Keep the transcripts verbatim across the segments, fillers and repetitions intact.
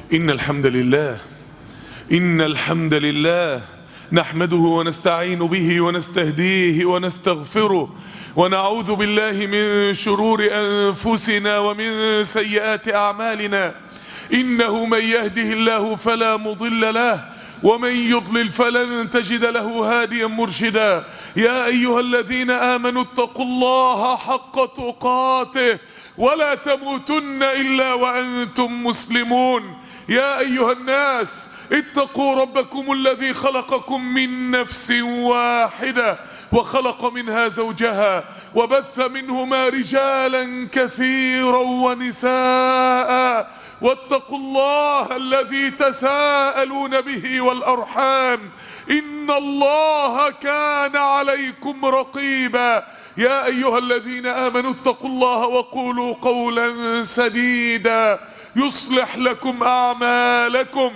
إن الحمد لله إن الحمد لله نحمده ونستعين به ونستهديه ونستغفره ونعوذ بالله من شرور أنفسنا ومن سيئات أعمالنا. إنه من يهده الله فلا مضل له ومن يضلل فلن تجد له هاديا مرشدا. يا أيها الذين آمنوا اتقوا الله حق تقاته ولا تموتن إلا وأنتم مسلمون. يا أيها الناس اتقوا ربكم الذي خلقكم من نفس واحدة وخلق منها زوجها وبث منهما رجالا كثيرا ونساء واتقوا الله الذي تساءلون به والأرحام إن الله كان عليكم رقيبا. يا أيها الذين آمنوا اتقوا الله وقولوا قولا سديدا يصلح لكم أعمالكم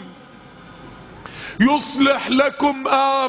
يصلح لكم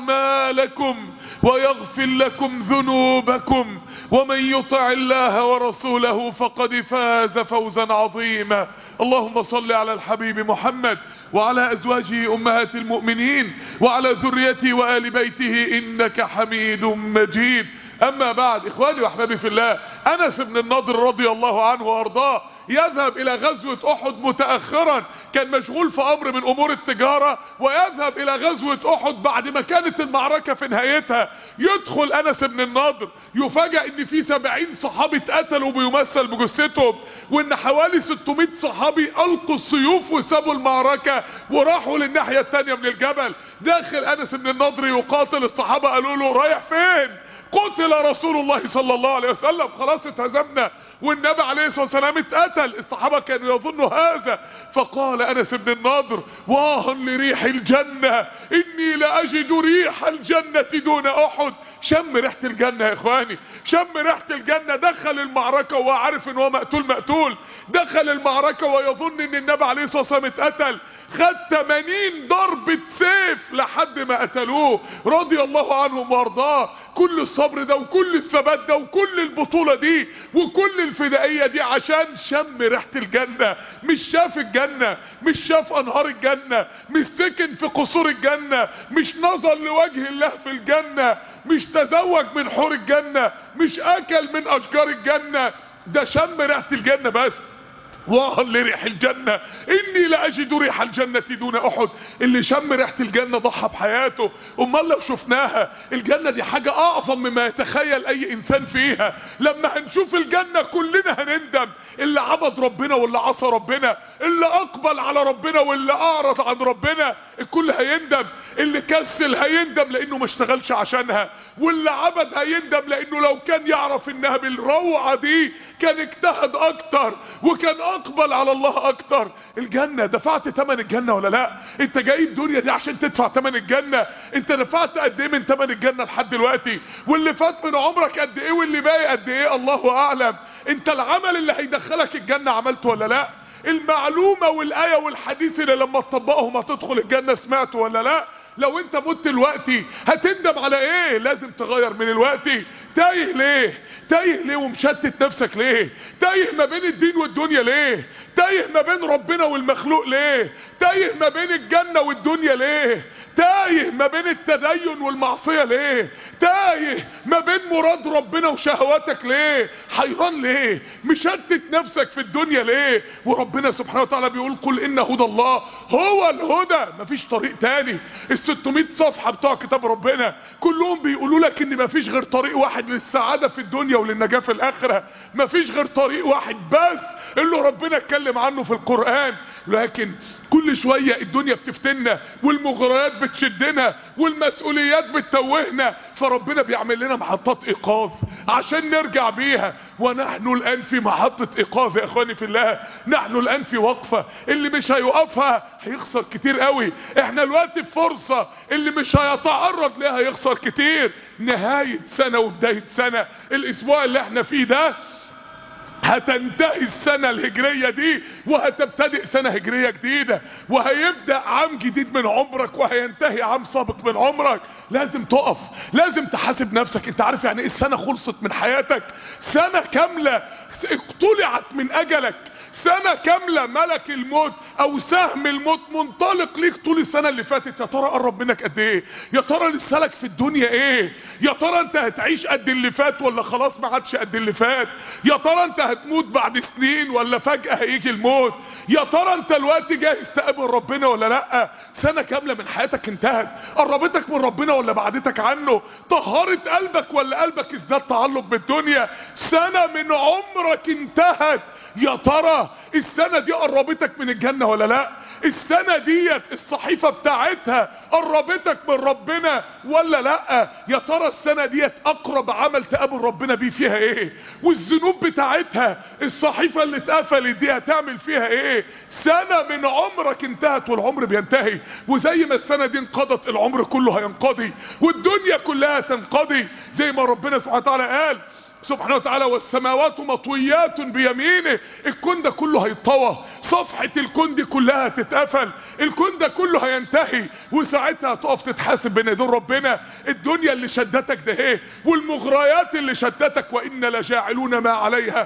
أعمالكم ويغفر لكم ذنوبكم ومن يطع الله ورسوله فقد فاز فوزا عظيما. اللهم صل على الحبيب محمد وعلى أزواجه أمهات المؤمنين وعلى ذريته وآل بيته إنك حميد مجيد. أما بعد، إخواني وأحبابي في الله، أنس بن النضر رضي الله عنه وأرضاه يذهب إلى غزوة أحد متأخرا، كان مشغول في أمر من أمور التجارة، ويذهب إلى غزوة أحد بعد ما كانت المعركة في نهايتها. يدخل أنس بن النضر يفاجأ إن في سبعين صحابي اتقتلوا بيمثل بجثتهم، وإن حوالي ستمائة صحابي ألقوا السيوف وسابوا المعركة وراحوا للناحية التانية من الجبل. داخل أنس بن النضر يقاتل، الصحابة قالوا له رايح فين؟ قتل رسول الله صلى الله عليه وسلم، خلاص اتهزمنا والنبي عليه الصلاة والسلام اتقتل. الصحابة كانوا يظنوا هذا، فقال أنس بن النضر واه لريح الجنة إني لأجد ريح الجنة دون أحد. شم ريحة الجنة يا إخواني، شم ريحة الجنة. دخل المعركة وهو عارف إن هو مقتول مقتول، دخل المعركة ويظن إن النبي عليه الصلاة والسلام اتقتل، خد ثمانين ضربة سيف لحد ما قتلوه رضي الله عنهم وارضاه. كل الصبر ده وكل الثبات ده وكل البطولة دي وكل الفدائية دي عشان شم ريحة الجنة. مش شاف الجنة، مش شاف أنهار الجنة، مش سكن في قصور الجنة، مش نظر لوجه الله في الجنة، مش تزوج من حور الجنة، مش أكل من أشجار الجنة، ده شم ريحة الجنة بس. واه لريح الجنة إني لأجد ريح الجنة دون أحد. اللي شم ريحة الجنة ضحى بحياته. أمال لو شفناها، الجنة دي حاجة أعظم مما يتخيل أي إنسان فيها. لما هنشوف الجنة كلنا هنندم، اللي عبد ربنا واللي عصى ربنا، اللي أقبل على ربنا واللي أعرض عن ربنا، الكل هيندم. اللي كسل هيندم لأنه ما اشتغلش عشانها، واللي عبد هيندم لأنه لو كان يعرف إنها بالروعة دي كان اجتهد أكتر وكان اقبل على الله اكتر. الجنة، دفعت ثمن الجنة ولا لا؟ انت جاي الدنيا دي عشان تدفع ثمن الجنة. انت دفعت قد ايه من ثمن الجنة لحد دلوقتي؟ واللي فات من عمرك قد ايه واللي باقي قد ايه؟ الله اعلم. انت العمل اللي هيدخلك الجنة عملته ولا لا؟ المعلومة والآية والحديث اللي لما تطبقهم هتدخل الجنة سمعته ولا لا؟ لو انت مت دلوقتي هتندم على ايه؟ لازم تغير من الوقت. تايه ليه؟ تايه ليه ومشتت نفسك ليه؟ تايه ما بين الدين والدنيا ليه؟ تايه ما بين ربنا والمخلوق ليه؟ تايه ما بين الجنة والدنيا ليه؟ تايه ما بين التدين والمعصية ليه؟ تايه ما بين مراد ربنا وشهواتك ليه؟ حيران ليه؟ مشتت نفسك في الدنيا ليه؟ وربنا سبحانه وتعالى بيقول قل إن هدى الله هو الهدى، مفيش طريق تاني. الستمائة صفحة بتوع كتاب ربنا كلهم بيقولوا لك إن مفيش غير طريق واحد للسعادة في الدنيا وللنجاة في الآخرة. مفيش غير طريق واحد بس اللي ربنا اتكلم عنه في القرآن. لكن كل شوية الدنيا بتفتنا والمغريات بتشدنا والمسؤوليات بتتوهنا، فربنا بيعمل لنا محطات إيقاظ عشان نرجع بيها. ونحن الآن في محطة إيقاظ يا إخواني في الله. نحن الآن في وقفة، اللي مش هيوقفها هيخسر كتير قوي. احنا الوقت في فرصة، اللي مش هيتعرض لها هيخسر كتير. نهاية سنة وبداية سنة. الأسبوع اللي احنا فيه ده هتنتهي السنة الهجرية دي وهتبتدئ سنة هجرية جديدة، وهيبدأ عام جديد من عمرك وهينتهي عام سابق من عمرك. لازم تقف، لازم تحاسب نفسك. انت عارف يعني ايه السنة خلصت من حياتك؟ سنة كاملة اقتلعت من اجلك، سنة كاملة ملك الموت او سهم الموت منطلق ليك طول السنه اللي فاتت، يا ترى قرب منك قد ايه؟ يا ترى لسه لك في الدنيا ايه؟ يا ترى انت هتعيش قد اللي فات ولا خلاص ما عادش قد اللي فات؟ يا ترى انت هتموت بعد سنين ولا فجاه هيجي الموت؟ يا ترى انت الوقت جاهز تقابل ربنا ولا لا؟ سنه كامله من حياتك انتهت، قربتك من ربنا ولا بعدتك عنه؟ طهرت قلبك ولا قلبك ازداد تعلق بالدنيا؟ سنه من عمرك انتهت، يا ترى السنه دي قربتك من الجنه ولا لا؟ السنه ديت الصحيفه بتاعتها قربتك من ربنا ولا لا؟ يا ترى السنه ديت اقرب عمل تقابل ربنا بيه فيها ايه؟ والذنوب بتاعتها الصحيفه اللي اتقفلت دي هتعمل فيها ايه؟ سنه من عمرك انتهت، والعمر بينتهي، وزي ما السنه دي انقضت العمر كله هينقضي، والدنيا كلها تنقضي، زي ما ربنا سبحانه وتعالى قال سبحانه وتعالى: والسماوات مطويات بيمينه. الكون ده كله هيتطوى، صفحة الكون دي كلها هتتقفل، الكون ده كله هينتهي، وساعتها هتقف تتحاسب بين ايدين ربنا. الدنيا اللي شدتك ده ايه؟ والمغريات اللي شدتك، وإنا لجاعلون ما عليها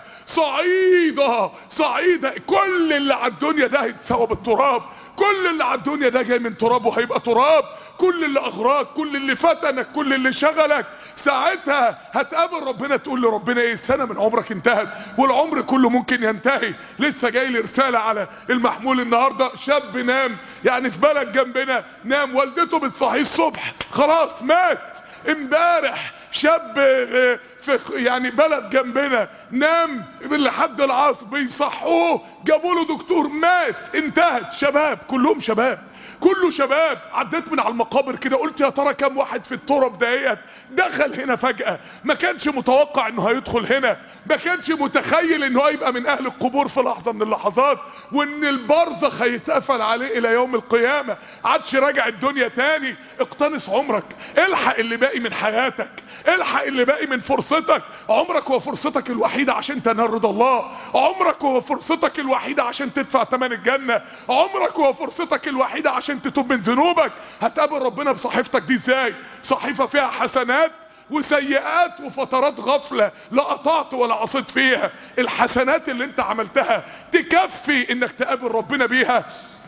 صعيدا صعيدا. كل اللي على الدنيا ده هيتساوى بالتراب، كل اللي على الدنيا ده جاي من تراب وهيبقى تراب، كل اللي اغراك، كل اللي فتنك، كل اللي شغلك، ساعتها هتقابل ربنا تقول لربنا ايه؟ سنه من عمرك انتهت، والعمر كله ممكن ينتهي. لسه جاي لي رساله على المحمول النهارده، شاب نام يعني في بلد جنبنا، نام والدته بتصحيه الصبح خلاص مات. امبارح شاب في يعني بلد جنبنا نام لحد العصر بيصحوه، جابوا له دكتور مات. انتهت. شباب كلهم شباب، كله شباب. عديت من على المقابر كده قلت يا ترى كم واحد في التراب ديت دخل هنا فجأة، ما كانش متوقع انه هيدخل هنا، ما كانش متخيل انه هيبقى من اهل القبور في لحظة من اللحظات، وان البرزخ هيتقفل عليه الى يوم القيامة، عادش راجع الدنيا تاني. اقتنص عمرك، الحق اللي باقي من حياتك، الحق اللي باقي من فرصتك. عمرك هو فرصتك الوحيدة عشان تنال رضا الله، عمرك هو فرصتك الوحيدة عشان تدفع ثمن الجنة، عمرك هو فرصتك الوحيدة عشان تتوب من ذنوبك. هتقابل ربنا بصحيفتك دي ازاي؟ صحيفة فيها حسنات وسيئات وفترات غفلة لا قطعت ولا عصيت فيها. الحسنات اللي انت عملتها تكفي انك تقابل ربنا بيها،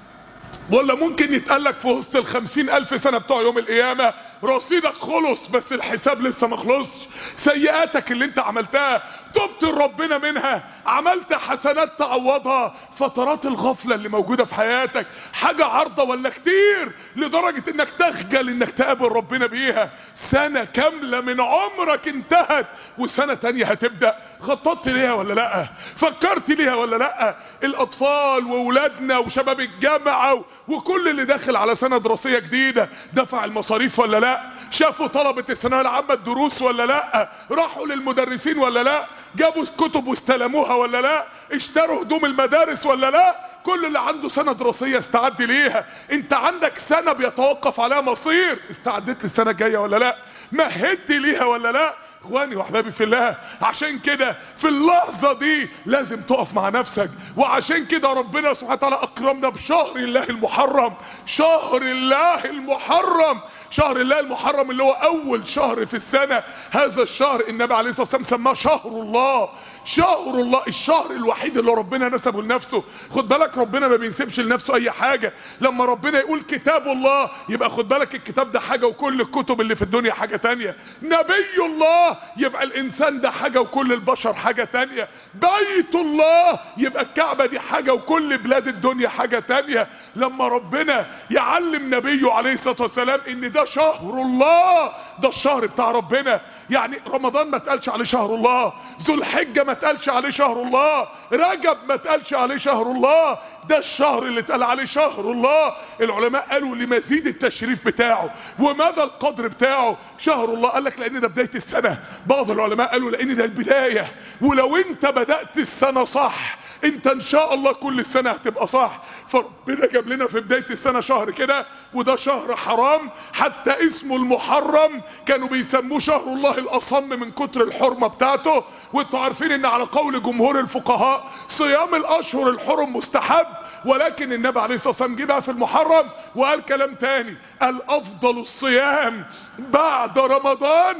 ولا ممكن يتقالك في وسط الخمسين ألف سنة بتوع يوم القيامة رصيدك خلص بس الحساب لسه ما خلصش؟ سيئاتك اللي انت عملتها تبت لربنا منها، عملت حسنات تعوضها. فترات الغفلة اللي موجودة في حياتك حاجة عارضة ولا كتير لدرجة انك تخجل انك تقابل ربنا بيها. سنة كاملة من عمرك انتهت وسنة تانية هتبدأ. خططت ليها ولا لا؟ فكرت ليها ولا لا؟ الاطفال وولادنا وشباب الجامعة وكل اللي داخل على سنة دراسية جديدة دفع المصاريف ولا لا؟ شافوا طلبة الثانوية العامة الدروس ولا لا؟ راحوا للمدرسين ولا لا؟ جابوا كتب واستلموها ولا لا؟ اشتروا هدوم المدارس ولا لا؟ كل اللي عنده سنة دراسية استعد ليها. انت عندك سنة بيتوقف عليها مصير، استعدت للسنة الجاية ولا لا؟ مهدت ليها ولا لا؟ اخواني واحبابي في الله، عشان كده في اللحظة دي لازم تقف مع نفسك. وعشان كده ربنا سبحانه وتعالى اكرمنا بشهر الله المحرم. شهر الله المحرم، شهر الله المحرم اللي هو اول شهر في السنة. هذا الشهر النبي عليه الصلاة والسلام سماه شهر الله، شهر الله، الشهر الوحيد اللي ربنا نسبه لنفسه. خد بالك ربنا ما بينسبش لنفسه اي حاجة. لما ربنا يقول كتاب الله يبقى خد بالك الكتاب ده حاجة وكل الكتب اللي في الدنيا حاجة تانية. نبي الله يبقى الانسان ده حاجة وكل البشر حاجة تانية. بيت الله يبقى الكعبة دي حاجة وكل بلاد الدنيا حاجة تانية. لما ربنا يعلم نبيه عليه الصلاة والسلام ان ده شهر الله، ده الشهر بتاع ربنا. يعني رمضان ما تقالش عليه شهر الله، ذو الحجة ما تقالش عليه شهر الله، رجب ما تقالش عليه شهر الله، ده الشهر اللي اتقال عليه شهر الله. العلماء قالوا لمزيد التشريف بتاعه ومدى القدر بتاعه شهر الله. قال لك لان ده بداية السنة. بعض العلماء قالوا لان ده البداية، ولو انت بدأت السنة صح انت ان شاء الله كل السنة هتبقى صح. فربنا جاب لنا في بداية السنة شهر كده، وده شهر حرام حتى اسمه المحرم كانوا بيسموه شهر الله الاصم من كتر الحرمة بتاعته. وانتوا عارفين ان على قول جمهور الفقهاء صيام الاشهر الحرم مستحب، ولكن النبي عليه الصلاة والسلام جه بقى في المحرم وقال كلام تاني، قال افضل الصيام بعد رمضان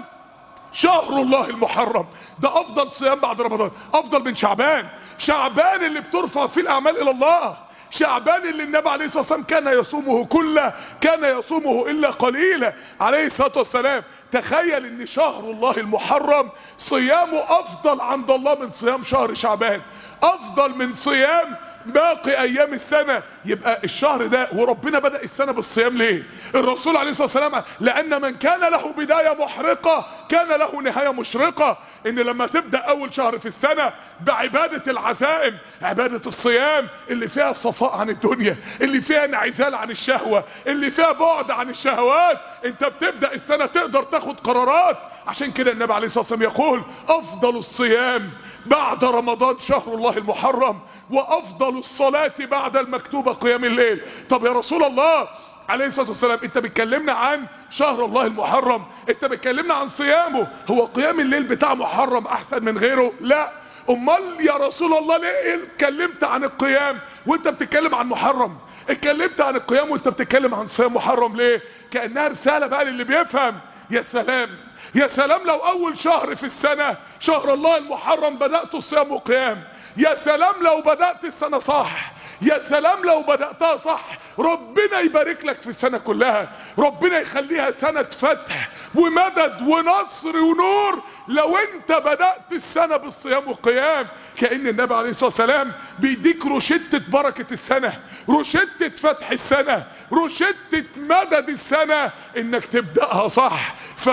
شهر الله المحرم. ده افضل صيام بعد رمضان، افضل من شعبان. شعبان اللي بترفع فيه الاعمال الى الله، شعبان اللي النبي عليه الصلاة والسلام كان يصومه كله، كان يصومه إلا قليلا عليه الصلاة والسلام. تخيل ان شهر الله المحرم صيامه افضل عند الله من صيام شهر شعبان، افضل من صيام باقي ايام السنة. يبقى الشهر ده، وربنا بدأ السنة بالصيام ليه؟ الرسول عليه الصلاة والسلام لان من كان له بداية محرقة كان له نهاية مشرقة. ان لما تبدأ اول شهر في السنة بعبادة العزائم، عبادة الصيام اللي فيها صفاء عن الدنيا، اللي فيها انعزال عن الشهوة، اللي فيها بعد عن الشهوات، انت بتبدأ السنة تقدر تاخد قرارات. عشان كده النبي عليه الصلاة والسلام يقول افضل الصيام بعد رمضان شهر الله المحرم، وافضل الصلاة بعد المكتوبة قيام الليل. طب يا رسول الله عليه الصلاة والسلام، انت بتكلمنا عن شهر الله المحرم، انت بتكلمنا عن صيامه، هو قيام الليل بتاع محرم احسن من غيره؟ لا. امال يا رسول الله ليه اتكلمت عن القيام وانت بتتكلم عن محرم؟ اتكلمت عن القيام وانت بتتكلم عن صيام محرم ليه؟ كأنها رسالة بقى للي بيفهم. يا سلام يا سلام لو اول شهر في السنة شهر الله المحرم بدأت صيام وقيام، يا سلام لو بدأت السنة صح، يا سلام لو بدأتها صح، ربنا يبارك لك في السنة كلها، ربنا يخليها سنة فتح ومدد ونصر ونور لو انت بدأت السنة بالصيام والقيام. كأن النبي عليه الصلاة والسلام بيديك روشتة بركة السنة، روشتة فتح السنة، روشتة مدد السنة، انك تبدأها صح.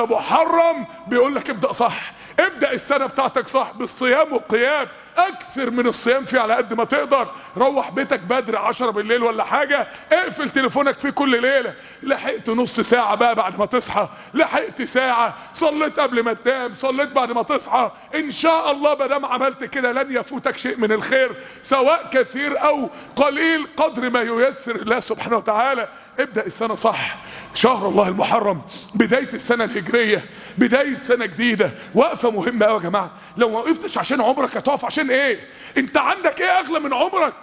فمحرم بيقول لك ابدأ صح، ابدأ السنة بتاعتك صح بالصيام والقيام، اكثر من الصيام فيه على قد ما تقدر. روح بيتك بدري عشرة بالليل ولا حاجة، اقفل تليفونك فيه كل ليلة. لحقت نص ساعة بقى بعد ما تصحى، لحقت ساعة، صليت قبل ما تنام، صليت بعد ما تصحى، ان شاء الله ما دام عملت كده لن يفوتك شيء من الخير سواء كثير او قليل قدر ما ييسر الله سبحانه وتعالى. ابدأ السنة صح. شهر الله المحرم بداية السنة الهجرية، بداية سنة جديدة، وقفة مهمة قوي يا جماعة. لو ما وقفتش عشان عمرك هتقف عشان ايه؟ انت عندك ايه اغلى من عمرك؟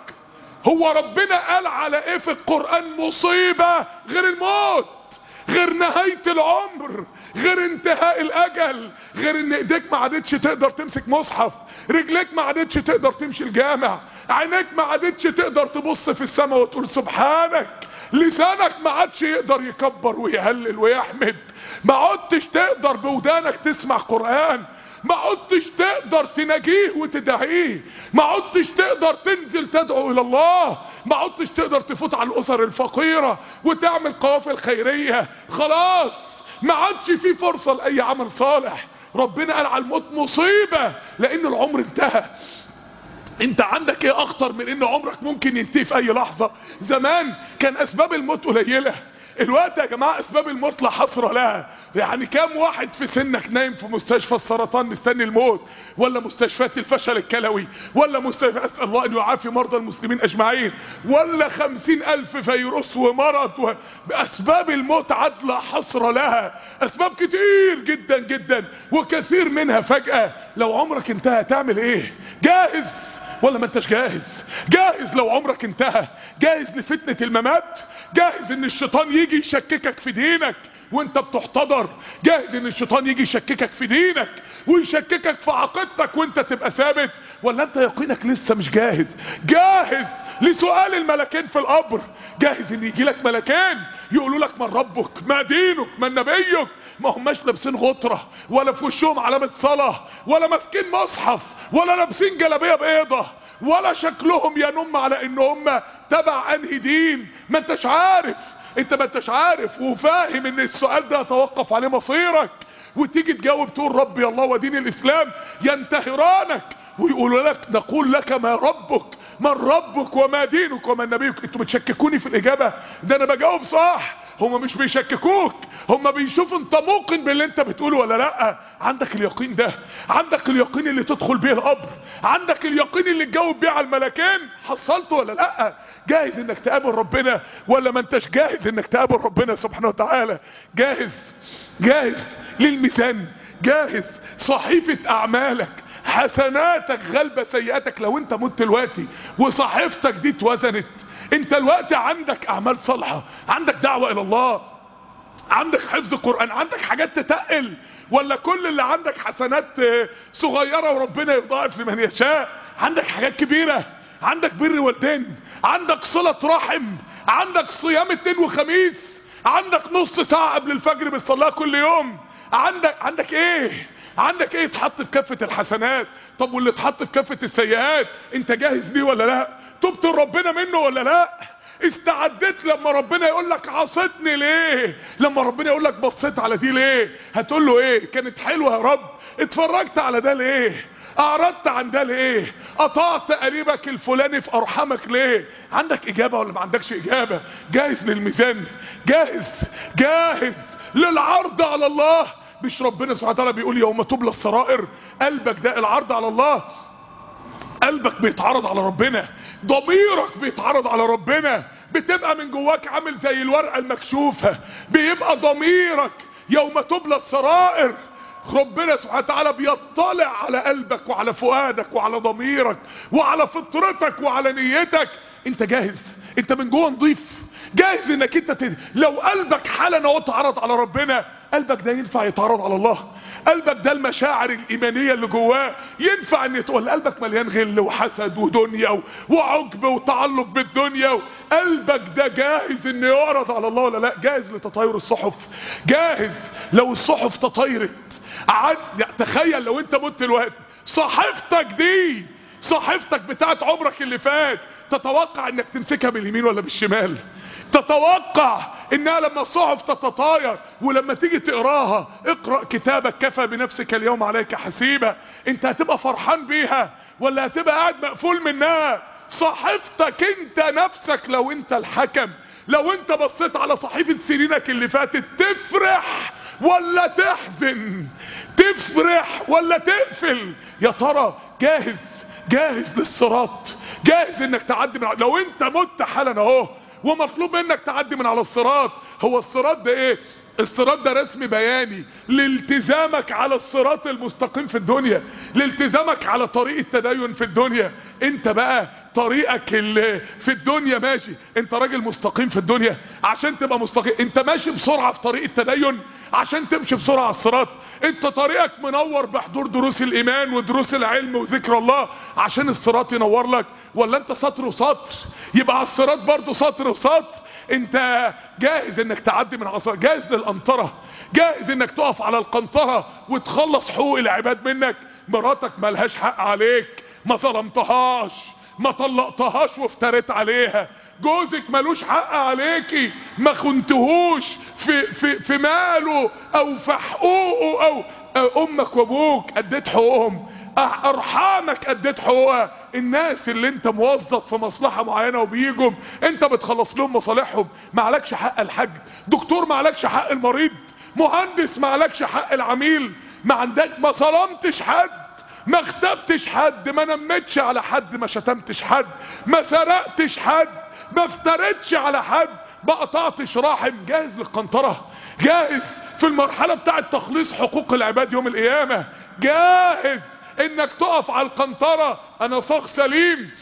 هو ربنا قال على ايه في القرآن مصيبة غير الموت، غير نهاية العمر، غير انتهاء الاجل، غير ان ايديك ما عادتش تقدر تمسك مصحف، رجليك ما عادتش تقدر تمشي الجامع، عينيك ما عادتش تقدر تبص في السماء وتقول سبحانك، لسانك ما عادش يقدر يكبر ويهلل ويحمد، ما عدتش تقدر بودانك تسمع قرآن، ما عدتش تقدر تناجيه وتدعيه، ما عدتش تقدر تنزل تدعو الى الله، ما عدتش تقدر تفوت على الاسر الفقيرة وتعمل قوافل خيرية. خلاص ما عادش في فرصة لاي عمل صالح. ربنا قال على الموت مصيبة لان العمر انتهى. انت عندك ايه اخطر من ان عمرك ممكن ينتهي في اي لحظة؟ زمان كان اسباب الموت قليلة، الوقت يا جماعة اسباب الموت لا حصر لها. يعني كام واحد في سنك نايم في مستشفى السرطان مستني الموت، ولا مستشفيات الفشل الكلوي، ولا مستشفى، اسأل الله ان يعافي مرضى المسلمين اجمعين، ولا خمسين الف فيروس ومرض و... اسباب الموت عاد لا حصر لها، اسباب كتير جدا جدا وكثير منها فجأة. لو عمرك انتهى تعمل ايه؟ جاهز ولا ما انتش جاهز؟ جاهز لو عمرك انتهى؟ جاهز لفتنة الممات؟ جاهز ان الشيطان يجي يشككك في دينك وانت بتحتضر؟ جاهز ان الشيطان يجي يشككك في دينك ويشككك في عقيدتك وانت تبقى ثابت؟ ولا انت يقينك لسه مش جاهز؟ جاهز لسؤال الملكين في القبر؟ جاهز ان يجي لك ملكين يقولوا لك من ربك ما دينك من نبيك؟ ما هماش لابسين غطرة ولا في وشهم علامة صلاة ولا ماسكين مصحف ولا لابسين جلابية بيضة ولا شكلهم ينم على ان هم تبع انهي دين. ما انتش عارف، انت ما انتش عارف وفاهم ان السؤال ده يتوقف عليه مصيرك، وتيجي تجاوب تقول ربي الله ودين الاسلام، ينتهرانك ويقولوا لك نقول لك ما ربك، من ربك وما دينك وما نبيك. انتوا بتشككوني في الاجابة؟ ده انا بجاوب صح. هما مش بيشككوك، هما بيشوفوا انت موقن باللي انت بتقوله ولا لا. عندك اليقين ده؟ عندك اليقين اللي تدخل بيه القبر؟ عندك اليقين اللي تجاوب بيه على الملكين؟ حصلته ولا لا؟ جاهز انك تقابل ربنا ولا ما انتش جاهز انك تقابل ربنا سبحانه وتعالى؟ جاهز؟ جاهز للميزان؟ جاهز صحيفة اعمالك حسناتك غلبة سيئاتك؟ لو انت مت دلوقتي وصحيفتك دي اتوزنت، انت الوقت عندك اعمال صالحة، عندك دعوة الى الله، عندك حفظ قرآن، عندك حاجات تتقل، ولا كل اللي عندك حسنات صغيرة وربنا يضاعف لمن يشاء؟ عندك حاجات كبيرة، عندك بر والدين، عندك صلة رحم، عندك صيام اثنين وخميس، عندك نص ساعة قبل الفجر بتصليها كل يوم، عندك عندك ايه؟ عندك ايه يتحط في كفة الحسنات؟ طب واللي اتحط في كفة السيئات انت جاهز ليه ولا لا؟ تبت ربنا منه ولا لا؟ استعدت لما ربنا يقول لك عصيتني ليه؟ لما ربنا يقول لك بصيت على دي ليه؟ هتقول له ايه؟ كانت حلوه يا رب. اتفرجت على ده ليه؟ اعرضت عن ده ليه؟ قطعت قريبك الفلاني في ارحامك ليه؟ عندك اجابه ولا ما عندكش اجابه؟ جاهز للميزان؟ جاهز جاهز للعرض على الله؟ مش ربنا سبحانه وتعالى بيقول يوم تبلى السرائر؟ قلبك ده العرض على الله، قلبك بيتعرض على ربنا، ضميرك بيتعرض على ربنا، بتبقى من جواك عامل زي الورقة المكشوفة، بيبقى ضميرك يوم تبلى السرائر. ربنا سبحانه وتعالى بيطلع على قلبك وعلى فؤادك وعلى ضميرك وعلى فطرتك وعلى نيتك. انت جاهز؟ انت من جوه نضيف؟ جاهز انك انت تد... لو قلبك حالا اهو اتعرض على ربنا، قلبك ده ينفع يتعرض على الله؟ قلبك ده المشاعر الإيمانية اللي جواه ينفع ان ولا قلبك مليان غل وحسد ودنيا وعجب وتعلق بالدنيا؟ قلبك ده جاهز انه يعرض على الله ولا لا؟ جاهز لتطاير الصحف؟ جاهز لو الصحف تطايرت؟ عد... تخيل لو انت مت دلوقتي، صحيفتك دي صحيفتك بتاعت عمرك اللي فات، تتوقع انك تمسكها باليمين ولا بالشمال؟ تتوقع انها لما الصحف تتطاير ولما تيجي تقراها، اقرأ كتابك كفى بنفسك اليوم عليك حسيبا، انت هتبقى فرحان بيها ولا هتبقى قاعد مقفول منها؟ صحيفتك انت نفسك لو انت الحكم، لو انت بصيت على صحيفة سنينك اللي فاتت، تفرح ولا تحزن؟ تفرح ولا تقفل؟ يا ترى جاهز؟ جاهز للصراط؟ جاهز انك تعدي من؟ لو انت مت حالا اهو ومطلوب منك تعدي من على الصراط، هو الصراط ده ايه؟ الصراط ده رسم بياني لالتزامك على الصراط المستقيم في الدنيا، لالتزامك على طريق التدين في الدنيا. انت بقى طريقك اللي في الدنيا ماشي، انت راجل مستقيم في الدنيا عشان تبقى مستقيم، انت ماشي بسرعة في طريق التدين عشان تمشي بسرعة على الصراط، انت طريقك منور بحضور دروس الايمان ودروس العلم وذكر الله عشان الصراط ينور لك، ولا انت سطر وسطر؟ يبقى على الصراط برضه سطر وسطر. انت جاهز انك تعدي من عصا؟ جاهز للقنطرة؟ جاهز انك تقف على القنطرة وتخلص حقوق العباد منك؟ مراتك ملهاش حق عليك، ما ظلمتهاش، ما طلقتهاش وافتريت عليها، جوزك ملوش حق عليكي، ما خنتهوش في في في ماله او في حقوقه، او امك وابوك اديت حقوقهم، ارحامك اديت حقوقها، الناس اللي انت موظف في مصلحه معينه وبيجوا انت بتخلص لهم مصالحهم، ما عليكش حق الحج، دكتور ما عليكش حق المريض، مهندس ما عليكش حق العميل، ما عندك، ما ظلمتش حد، ما اغتبتش حد، ما نمتش على حد، ما شتمتش حد، ما سرقتش حد، ما افتريتش على حد، ما قطعتش رحم. جاهز للقنطرة؟ جاهز في المرحلة بتاعة تخليص حقوق العباد يوم القيامة؟ جاهز انك تقف على القنطرة انا صاغ سليم،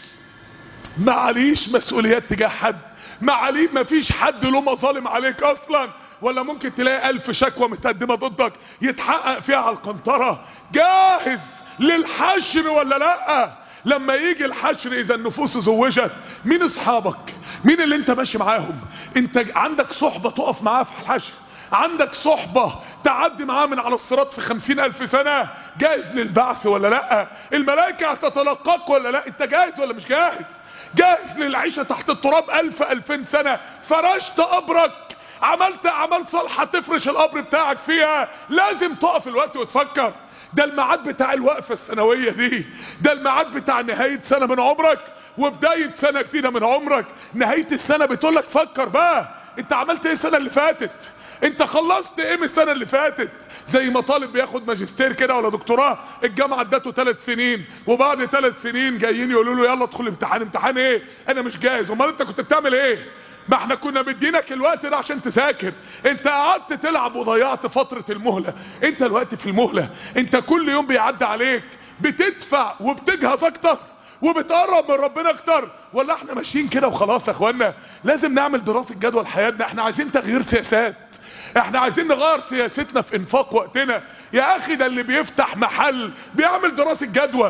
ما عليش مسؤوليات تجاه حد، ما عليه، ما فيش حد له مظالم عليك اصلا، ولا ممكن تلاقي ألف شكوى متقدمة ضدك يتحقق فيها على القنطرة؟ جاهز للحشر ولا لأ؟ لما يجي الحشر إذا النفوس زوجت، مين أصحابك؟ مين اللي أنت ماشي معاهم؟ أنت عندك صحبة تقف معاه في الحشر؟ عندك صحبة تعدي معاه من على الصراط في خمسين ألف سنة؟ جاهز للبعث ولا لأ؟ الملائكة هتتلقاك ولا لأ؟ أنت جاهز ولا مش جاهز؟ جاهز للعيشة تحت التراب ألف ألفين سنة؟ فرشت قبرك، عملت اعمال صالحه تفرش القبر بتاعك فيها، لازم تقف الوقت وتفكر. ده الميعاد بتاع الوقفه السنويه دي، ده الميعاد بتاع نهايه سنه من عمرك وبدايه سنه جديده من عمرك. نهايه السنه بتقول لك فكر بقى، انت عملت ايه السنه اللي فاتت؟ انت خلصت ايه من السنه اللي فاتت؟ زي ما طالب بياخد ماجستير كده ولا دكتوراه، الجامعه ادته ثلاث سنين وبعد ثلاث سنين جايين يقولوا له يلا ادخل امتحان. امتحان ايه؟ انا مش جاهز. امال انت كنت بتعمل ايه؟ ما احنا كنا مدينك الوقت ده عشان تذاكر، انت قعدت تلعب وضيعت فترة المهلة. انت الوقت في المهلة، انت كل يوم بيعدي عليك بتدفع وبتجهز اكتر وبتقرب من ربنا اكتر، ولا احنا ماشيين كده وخلاص؟ يا اخوانا لازم نعمل دراسة جدوى لحياتنا. احنا عايزين تغيير سياسات، احنا عايزين نغير سياستنا في انفاق وقتنا. يا اخي ده اللي بيفتح محل بيعمل دراسة جدوى،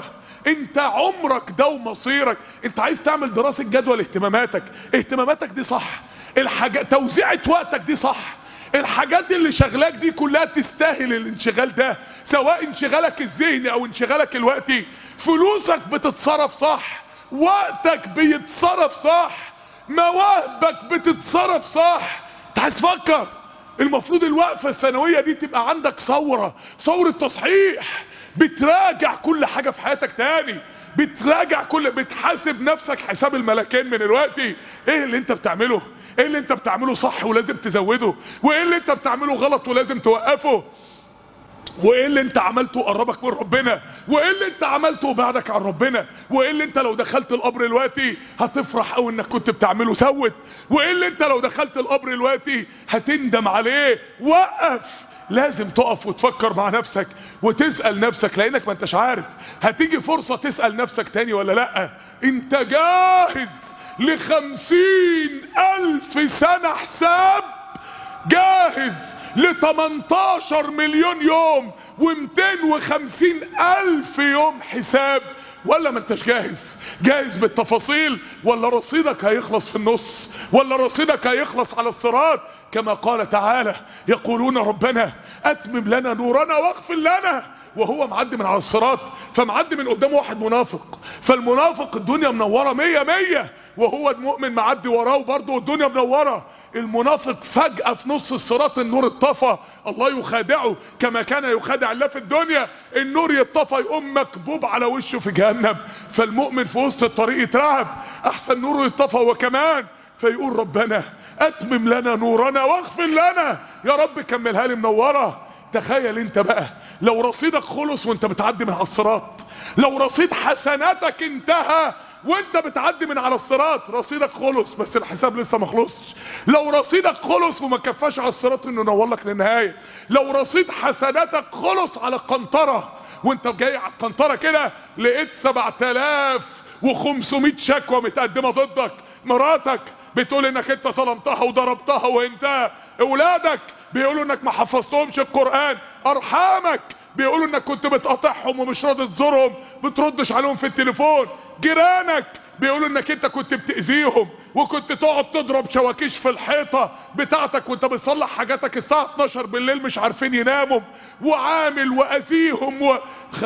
انت عمرك ده ومصيرك. انت عايز تعمل دراسة جدوى لاهتماماتك، اهتماماتك دي صح، الحاجات توزيعة وقتك دي صح، الحاجات اللي شغلاك دي كلها تستاهل الانشغال ده، سواء انشغالك الذهني او انشغالك الوقتي. فلوسك بتتصرف صح، وقتك بيتصرف صح، مواهبك بتتصرف صح. انت عايز تفكر، المفروض الوقفة السنوية دي تبقى عندك ثورة، ثورة تصحيح، بتراجع كل حاجة في حياتك تاني، بتراجع كل، بتحاسب نفسك حساب الملكين من الوقت. ايه اللي انت بتعمله؟ ايه اللي انت بتعمله صح ولازم تزوده؟ وايه اللي انت بتعمله غلط ولازم توقفه؟ وايه اللي انت عملته قربك من ربنا؟ وايه اللي انت عملته بعدك عن ربنا؟ وايه اللي انت لو دخلت القبر دلوقتي هتفرح قوي انك كنت بتعمله سوت؟ وايه اللي انت لو دخلت القبر دلوقتي هتندم عليه؟ وقف، لازم تقف وتفكر مع نفسك وتسأل نفسك، لانك ما انتش عارف هتيجي فرصة تسأل نفسك تاني ولا لا. انت جاهز لخمسين الف سنة حساب؟ جاهز ل تمنتاشر مليون يوم ومئتين وخمسين الف يوم حساب؟ ولا ما انتش جاهز؟ جاهز بالتفاصيل ولا رصيدك هيخلص في النص؟ ولا رصيدك هيخلص على الصراط؟ كما قال تعالى: يقولون ربنا اتمم لنا نورنا واغفر لنا. وهو معدي من على الصراط، فمعدي من قدامه واحد منافق، فالمنافق الدنيا منوره مية مية، وهو المؤمن معدي وراه برضه والدنيا منوره. المنافق فجأة في نص الصراط النور اتطفى، الله يخادعه كما كان يخادع الله في الدنيا. النور يتطفى يقوم مكبوب على وشه في جهنم. فالمؤمن في وسط الطريق يترعب، احسن نوره يتطفى هو كمان، فيقول: ربنا اتمم لنا نورنا واغفر لنا، يا رب كملها لي منوره. تخيل انت بقى لو رصيدك خلص وانت بتعدي من على الصراط، لو رصيد حسناتك انتهى وانت بتعدي من على الصراط، رصيدك خلص بس الحساب لسه ما خلصش. لو رصيدك خلص وما كفاش على الصراط انه ينور لك للنهايه، لو رصيد حسناتك خلص على القنطره وانت جاي على القنطره كده لقيت سبعة آلاف وخمسمائة شكوى متقدمه ضدك، مراتك بتقول انك انت ظلمتها وضربتها، وانت اولادك بيقولوا انك ما حفظتهمش القرآن، ارحامك بيقولوا انك كنت بتقاطعهم ومش راضي تزورهم، بتردش عليهم في التليفون، جيرانك بيقولوا انك انت كنت بتأذيهم وكنت تقعد تضرب شواكيش في الحيطة بتاعتك وانت بتصلح حاجاتك الساعة اتناشر بالليل مش عارفين يناموا، وعامل واذيهم و...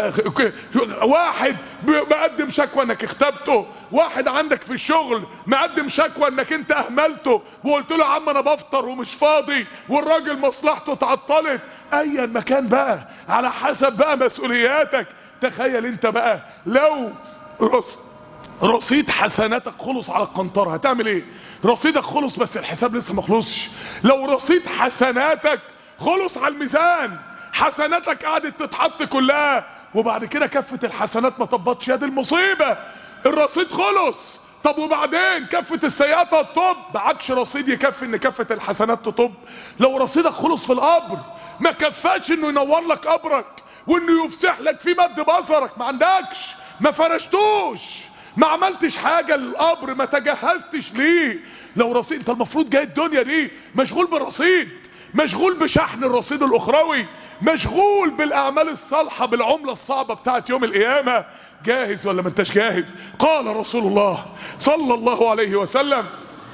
واحد مقدم شكوى انك اختبته، واحد عندك في الشغل مقدم شكوى انك انت اهملته وقلت له: يا عم انا بفطر ومش فاضي، والراجل مصلحته اتعطلت. ايا مكان بقى على حسب بقى مسؤولياتك. تخيل انت بقى لو رص رصيد حسناتك خلص على القنطرة، هتعمل ايه؟ رصيدك خلص بس الحساب لسه ما خلصش. لو رصيد حسناتك خلص على الميزان، حسناتك قعدت تتحط كلها وبعد كده كفة الحسنات ما طبطش، يد المصيبة، الرصيد خلص. طب وبعدين كفة السيئات هتطب، معكش رصيد يكفي ان كفة الحسنات تطب. لو رصيدك خلص في القبر ما كفاش انه ينور لك قبرك وانه يفسح لك في مد بصرك، ما عندكش، ما فرشتوش، ما عملتش حاجة للقبر، ما تجهزتش ليه. لو رصيد، انت المفروض جاي الدنيا دي مشغول بالرصيد، مشغول بشحن الرصيد الاخروي، مشغول بالاعمال الصالحة، بالعملة الصعبة بتاعت يوم القيامة. جاهز ولا ما انتش جاهز؟ قال رسول الله صلى الله عليه وسلم: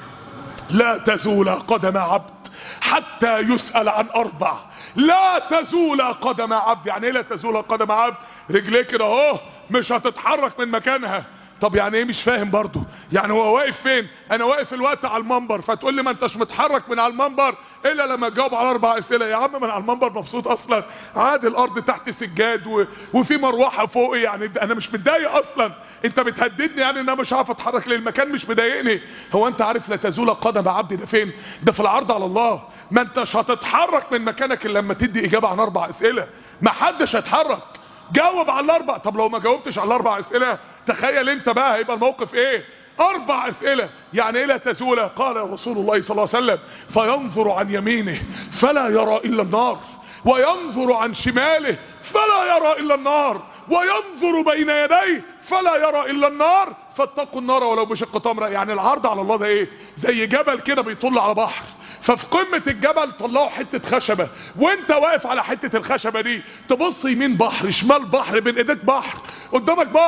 لا تزول قدم عبد حتى يسأل عن اربع. لا تزول قدم عبد، يعني ايه لا تزول قدم عبد؟ رجليه كده اهو مش هتتحرك من مكانها. طب يعني ايه؟ مش فاهم برضو. يعني هو واقف فين؟ انا واقف الوقت على المنبر، فتقول لي ما انتش متحرك من على المنبر الا لما تجاوب على اربع اسئله. يا عم من على المنبر مبسوط اصلا، عادي، الارض تحت سجاد و... وفي مروحه فوقي، يعني انا مش متضايق اصلا. انت بتهددني يعني ان انا مش عارف اتحرك للمكان، مش مضايقني. هو انت عارف لا تزول قدم عبد ده فين؟ ده في العرض على الله. ما انتش هتتحرك من مكانك الا لما تدي اجابه عن اربع اسئله. ما حدش هيتحرك، جاوب على الاربع. طب لو ما جاوبتش على الاربع اسئله تخيل انت بقى هيبقى الموقف ايه؟ اربع اسئله. يعني ايه لا تزول؟ قال رسول الله صلى الله عليه وسلم: فينظر عن يمينه فلا يرى الا النار، وينظر عن شماله فلا يرى الا النار، وينظر بين يديه فلا يرى الا النار، فاتقوا النار ولو بشق تمره. يعني العرض على الله ده ايه؟ زي جبل كده بيطل على بحر، ففي قمة الجبل طلعوا حتة خشبة، وانت واقف على حتة الخشبة دي تبص يمين بحر، شمال بحر، بين ايديك بحر، قدامك بحر.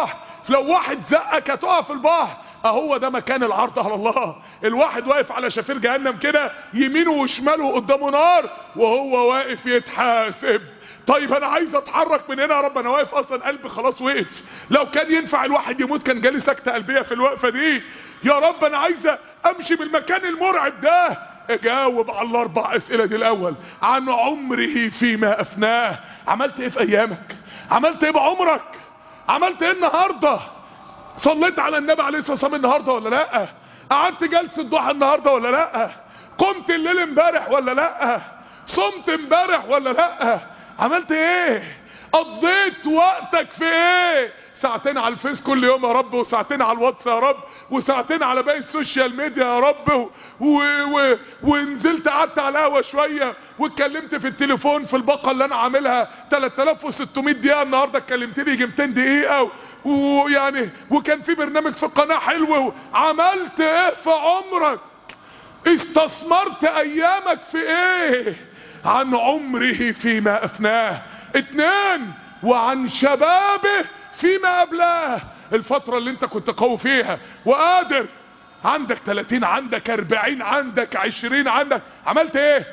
لو واحد زقك هتقع في البحر. اهو ده مكان العرض على الله. الواحد واقف على شفير جهنم كده، يمينه وشماله قدامه نار وهو واقف يتحاسب. طيب انا عايز اتحرك من هنا يا رب، انا واقف اصلا قلبي خلاص وقف. لو كان ينفع الواحد يموت كان جالي سكتة قلبية في الوقفة دي. يا رب انا عايز امشي من المكان المرعب ده. اجاوب على الاربع اسئلة دي. الاول، عن عمره فيما افناه. عملت ايه في ايامك؟ عملت ايه بعمرك؟ عملت ايه النهارده؟ صليت على النبي عليه الصلاه والسلام النهارده ولا لا؟ قعدت جلسه ضحى النهارده ولا لا؟ قمت الليل امبارح ولا لا؟ صمت امبارح ولا لا؟ عملت ايه؟ قضيت وقتك في ايه؟ ساعتين على الفيس كل يوم يا رب، وساعتين على الواتس يا رب، وساعتين على باقي السوشيال ميديا يا رب، و... و... ونزلت قعدت على القهوه شويه، واتكلمت في التليفون في الباقه اللي انا عاملها ثلاثة آلاف وستمية دقيقه، النهارده اتكلمت لي مئتين دقيقه، ويعني وكان في برنامج في القناه حلو. عملت ايه في عمرك؟ استثمرت ايامك في ايه؟ عن عمره فيما افناه. اتنين، وعن شبابه فيما قبلاه. الفترة اللي انت كنت قوي فيها وقادر، عندك ثلاثين، عندك أربعين، عندك عشرين، عندك عملت ايه؟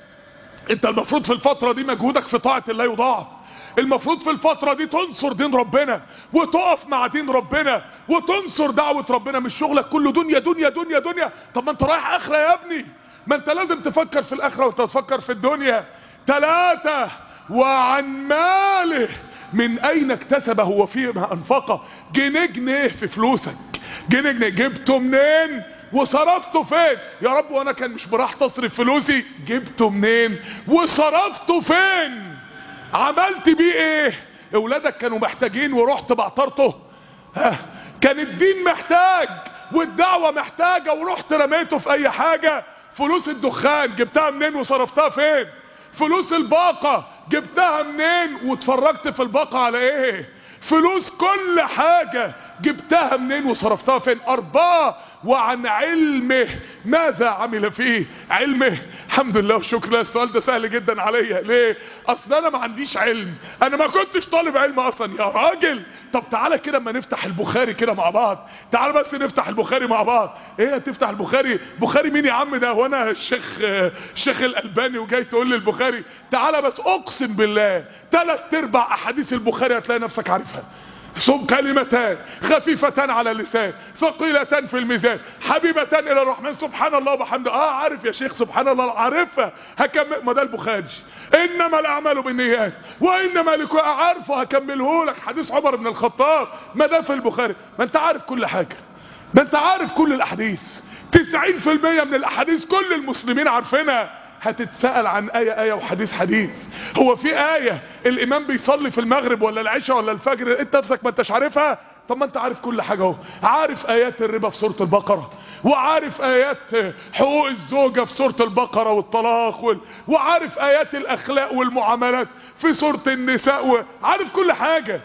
انت المفروض في الفترة دي مجهودك في طاعة الله يضاعف. المفروض في الفترة دي تنصر دين ربنا، وتقف مع دين ربنا، وتنصر دعوة ربنا. مش شغلك كله دنيا دنيا دنيا دنيا. طب ما انت رايح اخرة يا ابني، ما انت لازم تفكر في الاخرة وانت تفكر في الدنيا. ثلاثة، وعن ماله من اين اكتسبه وفيما انفقه. جنيه جنيه في فلوسك، جنيه جنيه جبته منين وصرفته فين؟ يا رب وانا كان مش براح تصرف فلوسي، جبته منين وصرفته فين؟ عملت بيه ايه؟ اولادك كانوا محتاجين ورحت بعترته؟ ها، كان الدين محتاج والدعوة محتاجة ورحت رميته في اي حاجة؟ فلوس الدخان جبتها منين وصرفتها فين؟ فلوس الباقة جبتها منين واتفرجت في الباقة على ايه؟ فلوس كل حاجة جبتها منين وصرفتها فين؟ أربعة، وعن علمه ماذا عمل فيه. علمه، الحمد لله والشكر لله. السؤال ده سهل جدا عليا. ليه؟ اصل انا ما عنديش علم، انا ما كنتش طالب علم اصلا يا راجل. طب تعالى كده اما نفتح البخاري كده مع بعض. تعالى بس نفتح البخاري مع بعض. ايه تفتح البخاري؟ بخاري مين يا عم ده؟ وانا الشيخ الشيخ الالباني وجاي تقول لي البخاري؟ تعالى بس، اقسم بالله ثلاث ارباع احاديث البخاري هتلاقي نفسك عارفها. ثم كلمتان خفيفتان على اللسان ثقيلتان في الميزان حبيبتان الى الرحمن سبحان الله وبحمده. اه عارف يا شيخ، سبحان الله عارفها. هكمل، ما ده البخاري. انما الاعمال بالنيات وانما لكل، عارفه هكمله لك. حديث عمر بن الخطاب، ما ده في البخاري. ما انت عارف كل حاجه، ما انت عارف كل الاحاديث. تسعين في المية من الاحاديث كل المسلمين عارفينها. هتتسأل عن آية آية وحديث حديث. هو في آية الإمام بيصلي في المغرب ولا العشاء ولا الفجر أنت نفسك ما أنتش عارفها؟ طب ما أنت عارف كل حاجة أهو. عارف آيات الربا في سورة البقرة، وعارف آيات حقوق الزوجة في سورة البقرة والطلاق وال... وعارف آيات الأخلاق والمعاملات في سورة النساء، وعارف كل حاجة.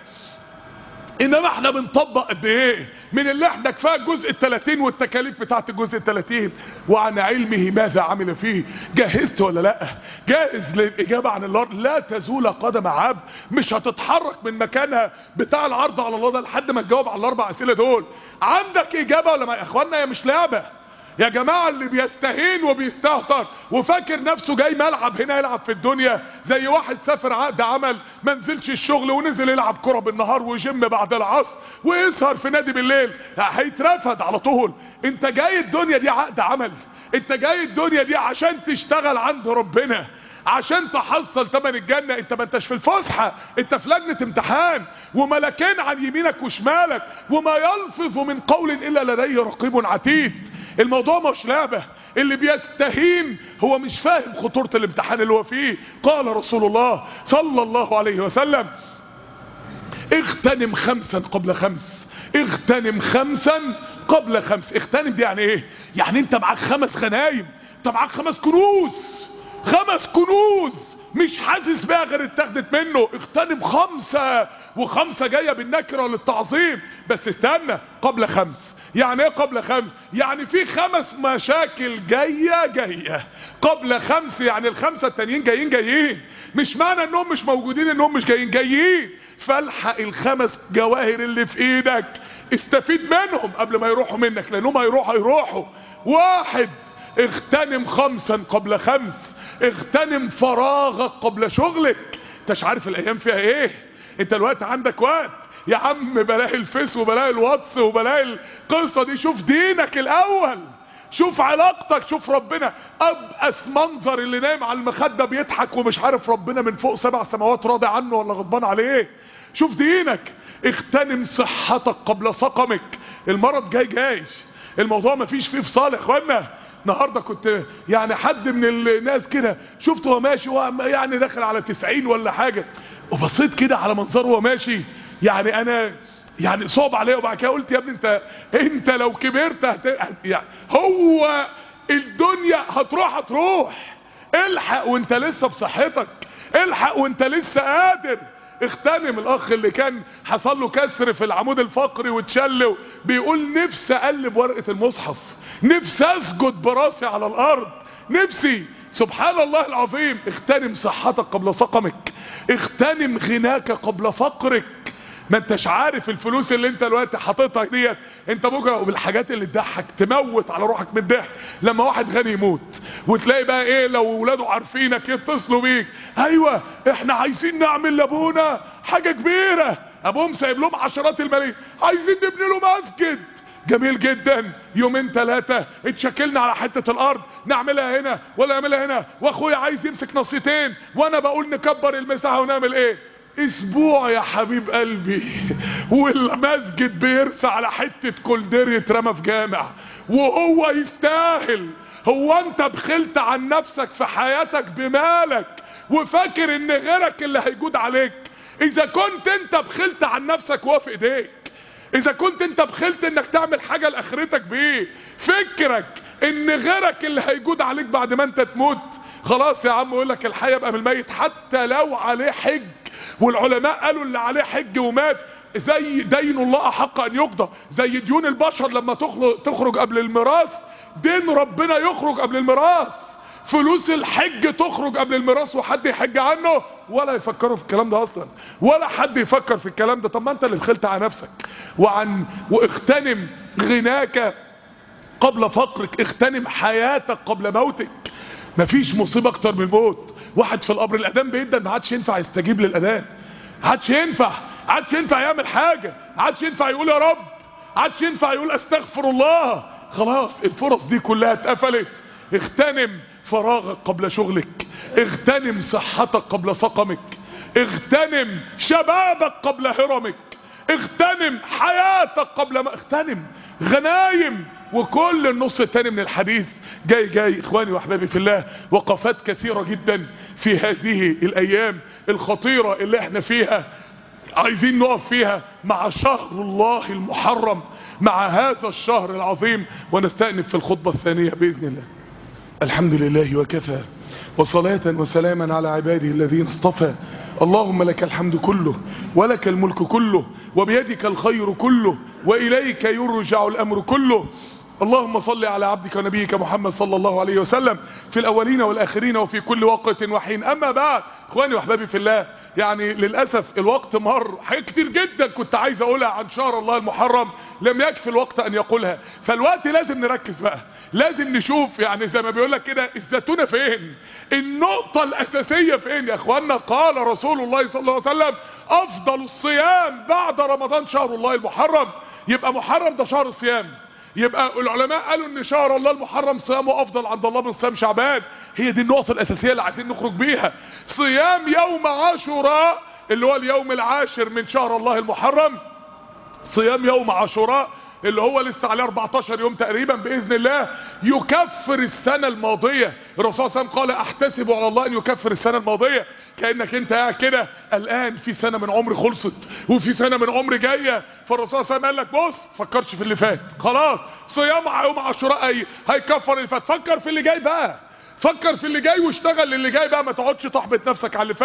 انما احنا بنطبق قد ايه من اللي احنا؟ كفايه الجزء الثلاثين والتكاليف بتاعت الجزء الثلاثين. وعن علمه ماذا عمل فيه. جهزت ولا لا؟ جاهز للاجابه عن الارض. لا تزول قدم عبد، مش هتتحرك من مكانها بتاع العرض على الله ده لحد ما تجاوب على الاربع اسئله دول. عندك اجابه ولا ما يا اخوانا؟ يا مش لعبه يا جماعة. اللي بيستهين وبيستهتر وفاكر نفسه جاي ملعب هنا يلعب في الدنيا، زي واحد سافر عقد عمل ما نزلش الشغل ونزل يلعب كرة بالنهار وجيم بعد العصر ويسهر في نادي بالليل، هيترفد على طول. انت جاي الدنيا دي عقد عمل، انت جاي الدنيا دي عشان تشتغل عند ربنا، عشان تحصل تمن الجنة. انت ما انتش في الفسحة، انت في لجنة امتحان وملكين عن يمينك وشمالك، وما يلفظ من قول الا لديه رقيب عتيد. الموضوع مش لعبة. اللي بيستهين هو مش فاهم خطورة الامتحان اللي هو فيه. قال رسول الله صلى الله عليه وسلم: اغتنم خمسا قبل خمس، اغتنم خمسا قبل خمس. اغتنم دي يعني ايه؟ يعني انت معاك خمس غنايم، انت معاك خمس كنوز، خمس كنوز مش حاسس بيها غير اتاخدت منه. اغتنم خمسة، وخمسة جاية بالنكرة للتعظيم. بس استنى، قبل خمس يعني ايه قبل خمس؟ يعني في خمس مشاكل جايه جايه قبل خمس، يعني الخمسه التانيين جايين جايين، مش معنى انهم مش موجودين انهم مش جايين جايين. فالحق الخمس جواهر اللي في ايدك، استفيد منهم قبل ما يروحوا منك، لانهم هيروحوا هيروحوا. واحد، اغتنم خمسا قبل خمس، اغتنم فراغك قبل شغلك. انتش عارف الايام فيها ايه؟ انت الوقت عندك وقت يا عم، بلاقي الفيس وبلاقي الواتس وبلاقي القصه دي. شوف دينك الاول، شوف علاقتك، شوف ربنا. ابأس منظر اللي نايم على المخده بيضحك ومش عارف ربنا من فوق سبع سماوات راضي عنه ولا غضبان عليه. شوف دينك. اغتنم صحتك قبل سقمك. المرض جاي جاي، الموضوع ما فيش فيه فصال يا اخوانا. النهارده كنت يعني حد من الناس كده شفته وهو ماشي، يعني داخل على تسعين ولا حاجه، وبصيت كده على منظره وهو ماشي، يعني انا يعني صعب عليا. وبعد كده قلت يا ابني انت انت لو كبرت هت... يعني هو الدنيا هتروح هتروح. الحق وانت لسه بصحتك، الحق وانت لسه قادر. اغتنم. الاخ اللي كان حصل له كسر في العمود الفقري واتشل، بيقول نفسي اقلب ورقه المصحف، نفسي اسجد براسي على الارض، نفسي. سبحان الله العظيم. اغتنم صحتك قبل سقمك، اغتنم غناك قبل فقرك. ما انتش عارف الفلوس اللي انت دلوقتي حاططها ديت، انت بكره وبالحاجات اللي تضحك تموت على روحك من الضحك لما واحد غني يموت، وتلاقي بقى ايه لو ولاده عارفينك يتصلوا بيك، ايوه احنا عايزين نعمل لابونا حاجه كبيره، ابوهم سايب لهم عشرات الملايين، عايزين نبني له مسجد. جميل جدا. يومين ثلاثة اتشكلنا على حتة الارض، نعملها هنا ولا نعملها هنا، واخويا عايز يمسك نصيتين وانا بقول نكبر المساحة ونعمل ايه. اسبوع يا حبيب قلبي والمسجد بيرسى على حتة كولدير يترمى في جامع، وهو يستاهل. هو انت بخلت عن نفسك في حياتك بمالك وفاكر ان غيرك اللي هيجود عليك؟ اذا كنت انت بخلت عن نفسك وهو في ايديك، اذا كنت انت بخلت انك تعمل حاجة لاخرتك بيه، فكرك ان غيرك اللي هيجود عليك بعد ما انت تموت. خلاص يا عم، يقول لك الحي يبقى من الميت حتى لو عليه حج، والعلماء قالوا اللي عليه حج ومات زي دين الله احق ان يقضى، زي ديون البشر لما تخرج قبل الميراث، دين ربنا يخرج قبل الميراث، فلوس الحج تخرج قبل الميراث وحد يحج عنه، ولا يفكروا في الكلام ده اصلا، ولا حد يفكر في الكلام ده. طب ما انت اللي بخلت على نفسك. وعن واغتنم غناك قبل فقرك، اغتنم حياتك قبل موتك. مفيش مصيبه اكتر من الموت. واحد في القبر الاذان بيدن، ما عادش ينفع يستجيب للاذان، عادش ينفع عادش ينفع يعمل حاجه، عادش ينفع يقول يا رب، عادش ينفع يقول استغفر الله. خلاص الفرص دي كلها اتقفلت. اغتنم فراغك قبل شغلك، اغتنم صحتك قبل سقمك، اغتنم شبابك قبل هرمك، اغتنم حياتك قبل ما اغتنم غنايم. وكل النص التاني من الحديث جاي جاي. اخواني واحبابي في الله، وقفات كثيرة جدا في هذه الايام الخطيرة اللي احنا فيها، عايزين نقف فيها مع شهر الله المحرم، مع هذا الشهر العظيم. ونستأنف في الخطبة الثانية بإذن الله. الحمد لله وكفى، وصلاة وسلاما على عباده الذين اصطفى. اللهم لك الحمد كله، ولك الملك كله، وبيدك الخير كله، وإليك يرجع الأمر كله. اللهم صل على عبدك ونبيك محمد صلى الله عليه وسلم في الأولين والآخرين وفي كل وقت وحين. أما بعد، إخواني وأحبابي في الله، يعني للأسف الوقت مر. حاجات كتير جدا كنت عايز أقولها عن شهر الله المحرم لم يكفي الوقت أن يقولها، فالوقت لازم نركز بقى، لازم نشوف يعني زي ما بيقول لك كده الزتونة فين، النقطة الأساسية فين يا إخواننا. قال رسول الله صلى الله عليه وسلم: أفضل الصيام بعد رمضان شهر الله المحرم. يبقى محرم ده شهر الصيام، يبقى العلماء قالوا ان شهر الله المحرم صيامه افضل عند الله من صيام شعبان. هي دي النقطة الاساسية اللي عايزين نخرج بيها. صيام يوم عاشوراء اللي هو اليوم العاشر من شهر الله المحرم، صيام يوم عاشوراء اللي هو لسه عليه أربعتاشر يوم تقريبا باذن الله، يكفر السنه الماضيه. الرسول صلى الله عليه وسلم قال: احتسب على الله ان يكفر السنه الماضيه. كانك انت قاعد كده الان في سنه من عمري خلصت وفي سنه من عمري جايه، فالرسول صلى الله عليه وسلم قال لك: بص فكرش في اللي فات، خلاص صيام يوم عاشوراء هيكفر اللي فات، فكر في اللي جاي بقى، فكر في اللي جاي واشتغل للي جاي بقى، ما تقعدش تحبط نفسك على اللي فات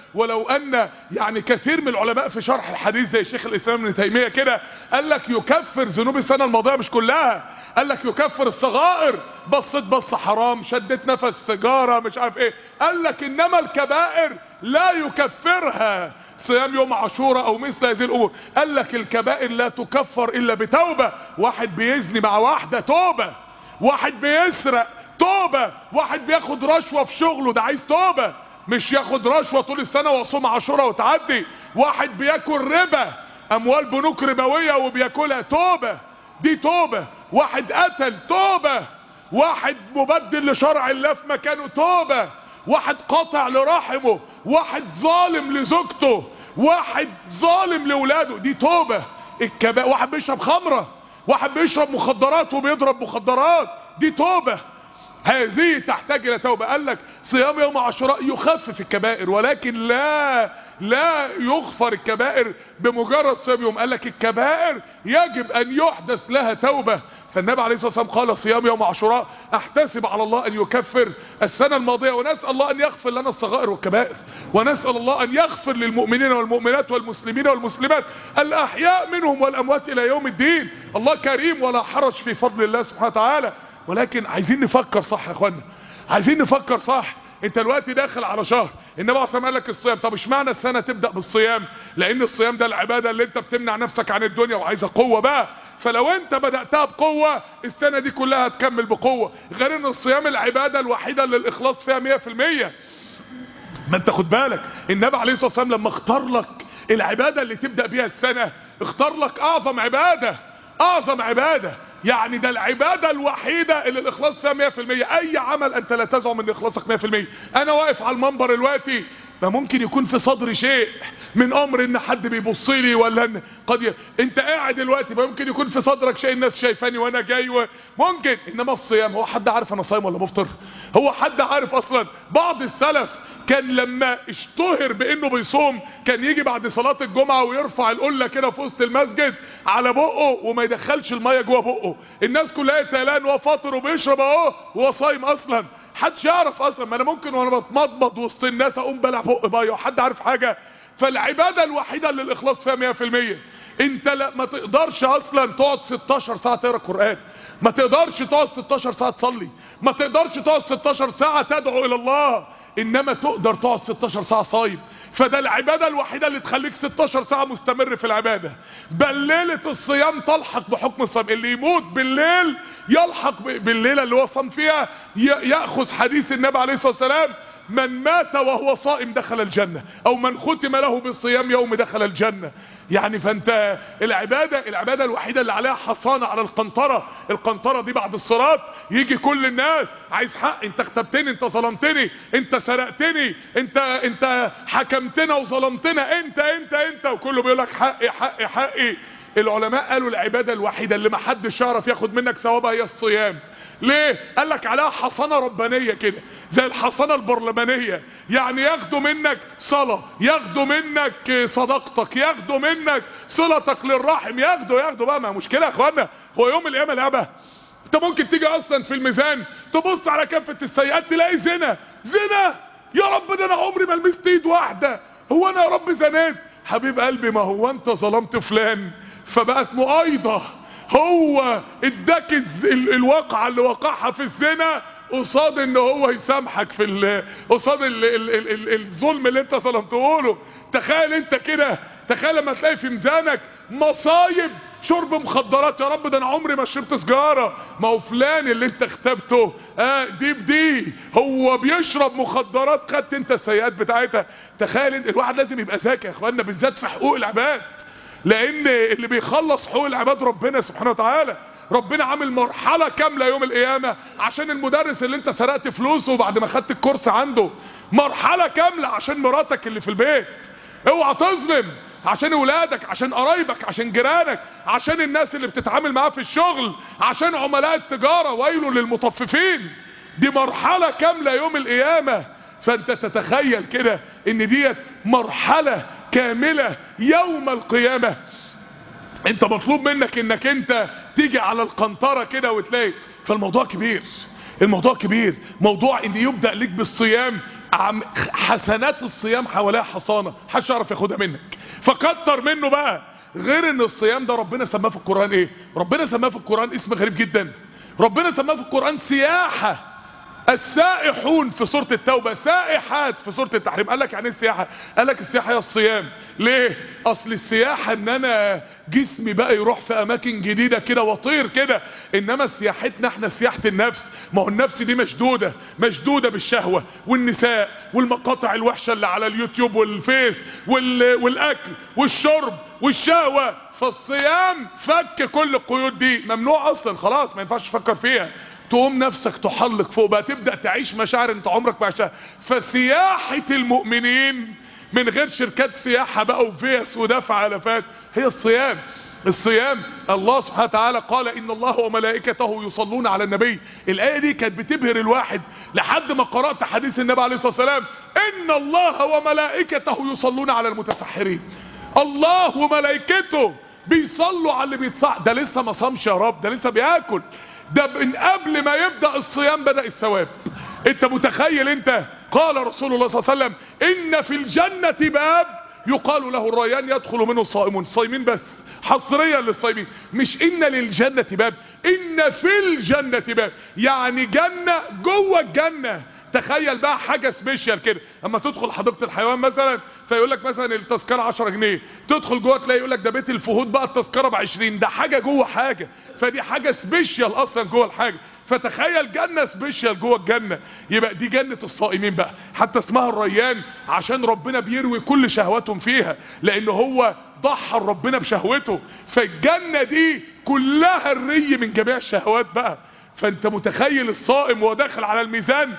ولو ان يعني كثير من العلماء في شرح الحديث زي شيخ الاسلام ابن تيميه كده قال لك يكفر ذنوب السنه الماضيه مش كلها، قال لك يكفر الصغائر، بصيت بص حرام، شدت نفس سيجاره، مش عارف ايه، قال لك انما الكبائر لا يكفرها صيام يوم عاشوراء او مثل هذه الامور. قال لك الكبائر لا تكفر الا بتوبه. واحد بيزني مع واحده توبه، واحد بيسرق توبه، واحد بياخد رشوه في شغله ده عايز توبه، مش ياخد رشوه طول السنه ويصوم عاشوراء وتعدي. واحد بياكل ربا، اموال بنوك ربويه وبياكلها، توبه، دي توبه. واحد قتل، توبه. واحد مبدل لشرع الله في مكانه، توبه. واحد قاطع لرحمه، واحد ظالم لزوجته، واحد ظالم لاولاده، دي توبه. الكبائر، واحد بيشرب خمره، واحد بيشرب مخدرات وبيضرب مخدرات، دي توبه. هذه تحتاج الى توبه. قال لك صيام يوم عاشوراء يخفف الكبائر، ولكن لا لا يغفر الكبائر بمجرد صيام يوم. قال لك الكبائر يجب ان يحدث لها توبه. فالنبي عليه الصلاه والسلام قال صيام يوم عاشوراء احتسب على الله ان يكفر السنه الماضيه، ونسال الله ان يغفر لنا الصغائر والكبائر، ونسال الله ان يغفر للمؤمنين والمؤمنات والمسلمين والمسلمات الاحياء منهم والاموات الى يوم الدين. الله كريم ولا حرج في فضل الله سبحانه وتعالى. ولكن عايزين نفكر صح يا اخوانا، عايزين نفكر صح. انت دلوقتي داخل على شهر، النبي عليه الصلاه والسلام قال لك الصيام. طب اشمعنى السنه تبدا بالصيام؟ لان الصيام ده العباده اللي انت بتمنع نفسك عن الدنيا وعايزه قوه بقى. فلو انت بداتها بقوه السنه دي كلها هتكمل بقوه. غير ان الصيام العباده الوحيده اللي الاخلاص فيها مية في المية. ما انت خد بالك النبي عليه الصلاه والسلام لما اختار لك العباده اللي تبدا بيها السنه، اختار لك اعظم عباده، اعظم عباده. يعني ده العبادة الوحيدة اللي الإخلاص فيها مية في المية. أي عمل أنت لا تزعم أن إخلاصك مية في المية. أنا واقف على المنبر دلوقتي، ما ممكن يكون في صدري شيء من أمر إن حد بيبص لي، ولا إن قد ي... أنت قاعد دلوقتي ما ممكن يكون في صدرك شيء الناس شايفاني وأنا جاي و... ممكن. إنما الصيام، هو حد عارف أنا صايم ولا مفطر؟ هو حد عارف أصلا؟ بعض السلف كان لما اشتهر بانه بيصوم كان يجي بعد صلاة الجمعة ويرفع القلة كده في وسط المسجد على بقه وما يدخلش المية جوه بقه، الناس كلها تلان وهو فاطر وبيشرب اهو وهو صايم اصلا، محدش يعرف اصلا. ما انا ممكن وانا بتمضمض وسط الناس اقوم بلع بق مية وحد عارف حاجة. فالعبادة الوحيدة اللي الاخلاص فيها مية في المية. انت لا ما تقدرش اصلا تقعد ستاشر ساعة تقرا قرآن، ما تقدرش تقعد ستاشر ساعة تصلي، ما تقدرش تقعد ستاشر ساعة تدعو الى الله، انما تقدر تقعد ستاشر ساعة صايم. فده العبادة الوحيدة اللي تخليك ستاشر ساعة مستمر في العبادة. بل ليلة الصيام تلحق بحكم الصيام، اللي يموت بالليل يلحق بالليلة اللي هو صام فيها، يأخذ حديث النبي عليه الصلاة والسلام: من مات وهو صائم دخل الجنة، او من ختم له بالصيام يوم دخل الجنة. يعني فانت العبادة العبادة الوحيدة اللي عليها حصانة على القنطرة. القنطرة دي بعد الصلاة يجي كل الناس عايز حق، انت اغتبتني، انت ظلمتني، انت سرقتني، انت انت حكمتنا وظلمتنا، انت انت انت وكله بيقول لك حقي حقي حقي. العلماء قالوا العبادة الوحيدة اللي محدش يعرف ياخد منك ثوابها هي الصيام. ليه؟ قال لك عليها حصانة ربانية كده زي الحصانة البرلمانية، يعني ياخدوا منك صلاة، ياخدوا منك صداقتك، ياخدوا منك صلتك للرحم، ياخدوا ياخدوا بقى. ما مشكلة يا اخوانا، هو يوم القيامة لعبة؟ انت ممكن تيجي اصلا في الميزان تبص على كافة السيئات تلاقي زنا زنا، يا رب ده انا عمري ما لمست ايد واحدة، هو انا يا رب زنيت؟ حبيب قلبي ما هو انت ظلمت فلان فبقت مؤايضة، هو اداك الواقعة اللي وقعها في الزنا قصاد ان هو يسامحك في قصاد الظلم اللي انت ظلمته له. تخيل انت كده، تخيل لما تلاقي في ميزانك مصايب شرب مخدرات، يا رب ده انا عمري ما شربت سجاره، ما هو فلان اللي انت اختبته اه دي بدي هو بيشرب مخدرات، خدت انت السيئات بتاعتها. تخيل انت، الواحد لازم يبقى ذكي يا اخوانا بالذات في حقوق العباد، لان اللي بيخلص حقوق العباد ربنا سبحانه وتعالى. ربنا عامل مرحله كامله يوم القيامه عشان المدرس اللي انت سرقت فلوسه بعد ما خدت الكورس عنده، مرحله كامله عشان مراتك اللي في البيت، اوعى تظلم، عشان اولادك، عشان قرايبك، عشان جيرانك، عشان الناس اللي بتتعامل معاه في الشغل، عشان عملاء التجاره، ويل للمطففين. دي مرحله كامله يوم القيامه. فانت تتخيل كده ان ديت مرحله كامله يوم القيامه. انت مطلوب منك انك انت تيجي على القنطره كده وتلاقي. فالموضوع كبير، الموضوع كبير، موضوع ان يبدأ لك بالصيام حسنات الصيام حواليها حصانه محدش يعرف ياخدها منك، فكتر منه بقى. غير ان الصيام ده ربنا سماه في القران ايه؟ ربنا سماه في القران اسم غريب جدا، ربنا سماه في القران سياحه. السائحون في سورة التوبة، سائحات في سورة التحريم. قال لك يعني ايه السياحة؟ قال لك السياحة هي الصيام. ليه؟ اصل السياحة ان انا جسمي بقى يروح في اماكن جديدة كده واطير كده، انما سياحتنا احنا سياحة النفس. ما هو النفس دي مشدودة مشدودة بالشهوة والنساء والمقاطع الوحشة اللي على اليوتيوب والفيس وال... والاكل والشرب والشهوة. فالصيام فك كل القيود دي، ممنوع اصلا، خلاص ما ينفعش تفكر فيها. تقوم نفسك تحلق فوق بقى، تبدأ تعيش مشاعر انت عمرك ما عشتها. فسياحة المؤمنين من غير شركات سياحة بقى وفيس ودفع الافات هي الصيام. الصيام الله سبحانه وتعالى قال ان الله وملائكته يصلون على النبي. الايه دي كانت بتبهر الواحد لحد ما قرات حديث النبي عليه الصلاه والسلام ان الله وملائكته يصلون على المتسحرين. الله وملائكته بيصلوا على اللي بيتصح. ده لسه ما صامش يا رب، ده لسه بياكل، ده من قبل ما يبدأ الصيام بدأ الثواب. انت متخيل؟ انت قال رسول الله صلى الله عليه وسلم ان في الجنة باب يقال له الريان يدخل منه الصائمون. الصايمين بس، حصريا للصايمين، مش ان للجنة باب، ان في الجنة باب، يعني جنة جوه الجنة. تخيل بقى حاجه سبيشال كده، اما تدخل حديقه الحيوان مثلا فيقول لك مثلا التذكره عشرة جنيه، تدخل جوه تلاقي يقول لك ده بيت الفهود بقى التذكره ب عشرين. ده حاجه جوه حاجه، فدي حاجه سبيشال اصلا جوه الحاجه. فتخيل جنه سبيشال جوه الجنه. يبقى دي جنه الصائمين بقى، حتى اسمها الريان عشان ربنا بيروي كل شهواتهم فيها، لان هو ضحى ربنا بشهوته. فالجنه دي كلها الري من جميع الشهوات بقى. فانت متخيل الصائم وهو داخل على الميزان؟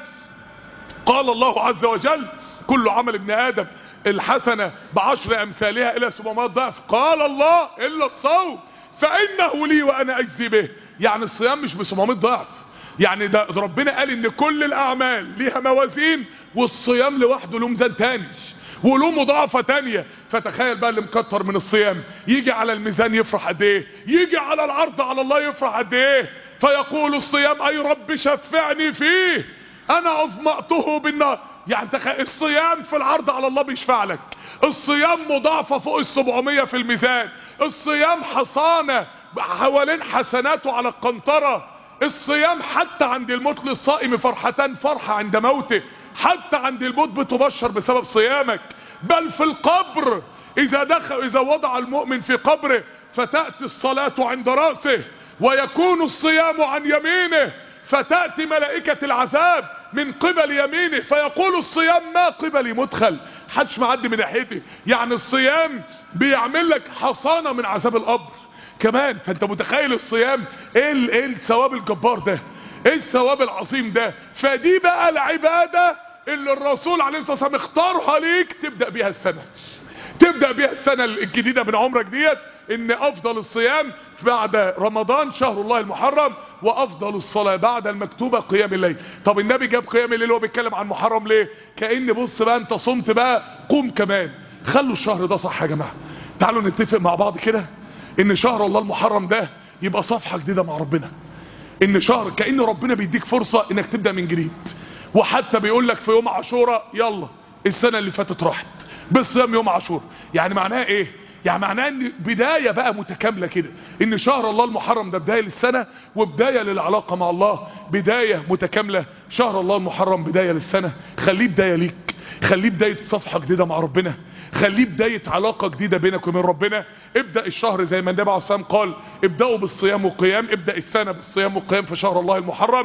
قال الله عز وجل كل عمل ابن آدم الحسنة بعشر أمثالها إلى سبعمائة ضعف. قال الله إلا الصوم فإنه لي وأنا أجزي به. يعني الصيام مش ب سبعمائة ضعف، يعني ده ربنا قال إن كل الأعمال ليها موازين، والصيام لوحده له ميزان تاني وله مضاعفة تانية. فتخيل بقى اللي مكتر من الصيام يجي على الميزان يفرح قد ايه، يجي على العرض على الله يفرح قد ايه. فيقول الصيام اي رب شفعني فيه انا اظمأته بالنار. يعني تخيل الصيام في العرض على الله بيشفع لك، الصيام مضاعفة فوق السبعمية في الميزان، الصيام حصانة حوالين حسناته على القنطرة، الصيام حتى عند الموت للصائم فرحتان، فرحة عند موته، حتى عند الموت بتبشر بسبب صيامك. بل في القبر اذا دخل اذا وضع المؤمن في قبره فتأتي الصلاة عند رأسه ويكون الصيام عن يمينه، فتأتي ملائكة العذاب من قبل يمينه فيقول الصيام ما قبلي مدخل، حدش معدي من ناحيتي. يعني الصيام بيعمل لك حصانة من عذاب القبر كمان. فانت متخيل الصيام ايه ايه الثواب الجبار ده، ايه الثواب العظيم ده. فدي بقى العبادة اللي الرسول عليه الصلاة والسلام اختارها ليك تبدأ بيها السنة، تبدأ بيها السنة الجديدة من عمرك ديت. ان افضل الصيام بعد رمضان شهر الله المحرم، وافضل الصلاة بعد المكتوبة قيام الليل. طب النبي جاب قيام الليل وهو بيتكلم عن محرم ليه؟ كأن بص بقى انت صمت بقى قوم كمان. خلوا الشهر ده صح يا جماعة، تعالوا نتفق مع بعض كده ان شهر الله المحرم ده يبقى صفحة جديدة مع ربنا. ان شهر كأن ربنا بيديك فرصة انك تبدأ من جديد. وحتى بيقول لك في يوم عاشوراء يلا السنة اللي فاتت راحت بالصيام يوم عاشوراء. يعني معناها ايه؟ يعني معناه ان بداية بقى متكاملة كده، ان شهر الله المحرم ده بداية للسنة وبداية للعلاقة مع الله، بداية متكاملة. شهر الله المحرم بداية للسنة، خليه بداية ليك، خليه بداية صفحة جديدة مع ربنا، خليه بداية علاقة جديدة بينك وبين ربنا. ابدأ الشهر زي ما النبي عليه الصلاة والسلام قال ابدأوا بالصيام والقيام، ابدأ السنة بالصيام والقيام في شهر الله المحرم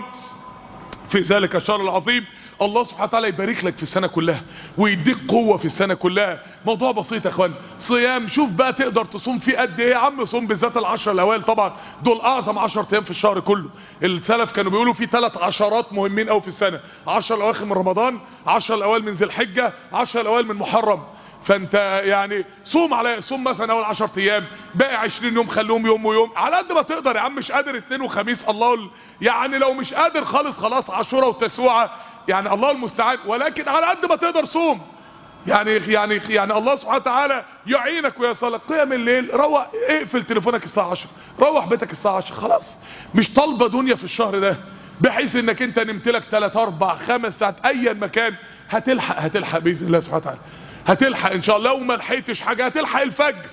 في ذلك الشهر العظيم. الله سبحانه وتعالى يبارك لك في السنة كلها ويديك قوة في السنة كلها. موضوع بسيط يا اخوان، صيام شوف بقى تقدر تصوم فيه قد ايه يا عم. صوم بالذات العشر الاوائل، طبعا دول اعظم عشر ايام في الشهر كله. السلف كانوا بيقولوا في ثلاث عشرات مهمين قوي في السنة: عشر الاواخر من رمضان، عشر الاوائل من ذي الحجة، عشر الاوائل من محرم. فانت يعني صوم على صوم مثلا اول عشر ايام، باقي عشرين يوم خليهم يوم ويوم على قد ما تقدر يا عم. مش قادر اثنين وخميس الله يعني، لو مش قادر خالص خلاص عاشوراء وتسوعة يعني الله المستعان، ولكن على قد ما تقدر صوم. يعني يعني يعني الله سبحانه وتعالى يعينك ويصلك. قيام الليل، روح اقفل تليفونك الساعة عشرة، روح بيتك الساعة عشرة، خلاص مش طالبة دنيا في الشهر ده. بحيث انك انت نمت لك ثلاث اربع خمس ساعات ايا مكان، هتلحق هتلحق باذن الله سبحانه وتعالى، هتلحق ان شاء الله. لو ما لحقتش حاجه هتلحق الفجر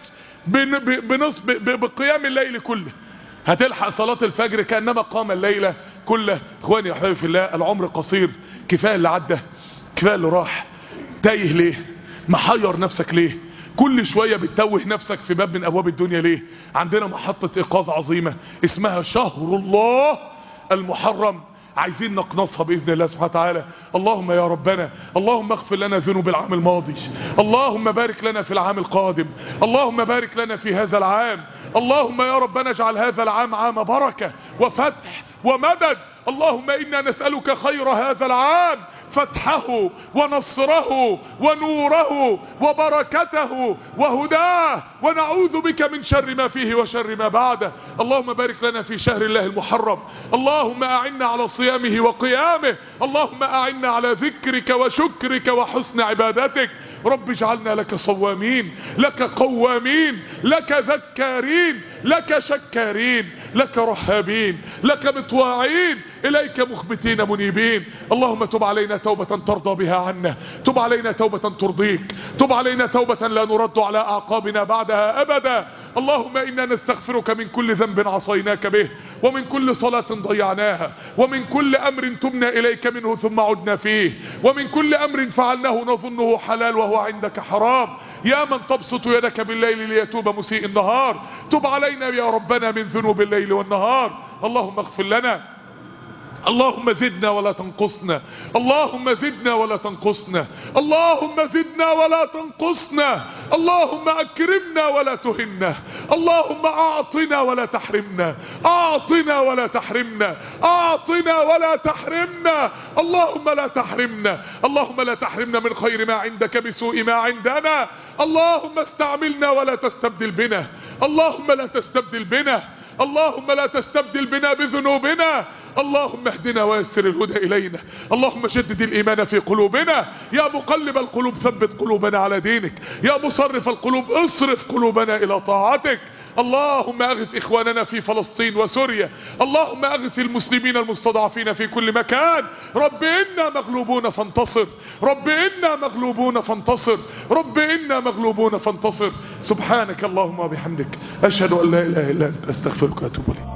بنص بقيام الليل كله، هتلحق صلاه الفجر كانما قام الليل كله. اخواني يا حبايبي في الله، العمر قصير، كفايه اللي عدى، كفايه اللي راح. تايه ليه؟ محير نفسك ليه؟ كل شويه بتتوه نفسك في باب من ابواب الدنيا ليه؟ عندنا محطه ايقاظ عظيمه اسمها شهر الله المحرم، عايزين نقنصها باذن الله سبحانه وتعالى. اللهم يا ربنا، اللهم اغفر لنا ذنوب العام الماضي، اللهم بارك لنا في العام القادم، اللهم بارك لنا في هذا العام، اللهم يا ربنا اجعل هذا العام عام بركه وفتح ومدد. اللهم انا نسالك خير هذا العام، فتحه ونصره ونوره وبركته وهداه، ونعوذ بك من شر ما فيه وشر ما بعده. اللهم بارك لنا في شهر الله المحرم، اللهم أعنا على صيامه وقيامه، اللهم أعنا على ذكرك وشكرك وحسن عبادتك. رب اجعلنا لك صوامين، لك قوامين، لك ذكارين، لك شكارين، لك رهابين، لك مطواعين، إليك مخبتين منيبين. اللهم تب علينا توبة ترضى بها عنا، تب علينا توبة ترضيك، تب علينا توبة لا نرد على أعقابنا بعدها أبدا. اللهم إنا نستغفرك من كل ذنب عصيناك به، ومن كل صلاة ضيعناها، ومن كل أمر تبنا إليك منه ثم عدنا فيه، ومن كل أمر فعلناه نظنه حلال وهو عندك حرام. يا من تبسط يدك بالليل ليتوب مسيء النهار، تب علينا يا ربنا من ذنوب الليل والنهار. اللهم اغفر لنا، اللهم زدنا ولا تنقصنا، اللهم زدنا ولا تنقصنا، اللهم زدنا ولا تنقصنا، اللهم أكرمنا ولا تهنا، اللهم أعطنا ولا تحرمنا، أعطنا ولا تحرمنا، أعطنا ولا تحرمنا، اللهم لا تحرمنا، اللهم لا تحرمنا من خير ما عندك بسوء ما عندنا. اللهم استعملنا ولا تستبدل بنا، اللهم لا تستبدل بنا، اللهم لا تستبدل بنا بذنوبنا. اللهم اهدنا ويسر الهدى إلينا، اللهم شدد الإيمان في قلوبنا. يا مقلب القلوب ثبت قلوبنا على دينك، يا مصرف القلوب اصرف قلوبنا إلى طاعتك. اللهم أغث إخواننا في فلسطين وسوريا، اللهم أغث المسلمين المستضعفين في كل مكان. رب إنا مغلوبون فانتصر، رب إنا مغلوبون فانتصر، رب إنا مغلوبون فانتصر. سبحانك اللهم وبحمدك، أشهد أن لا إله إلا أنت، أستغفرك وأتوب إليك.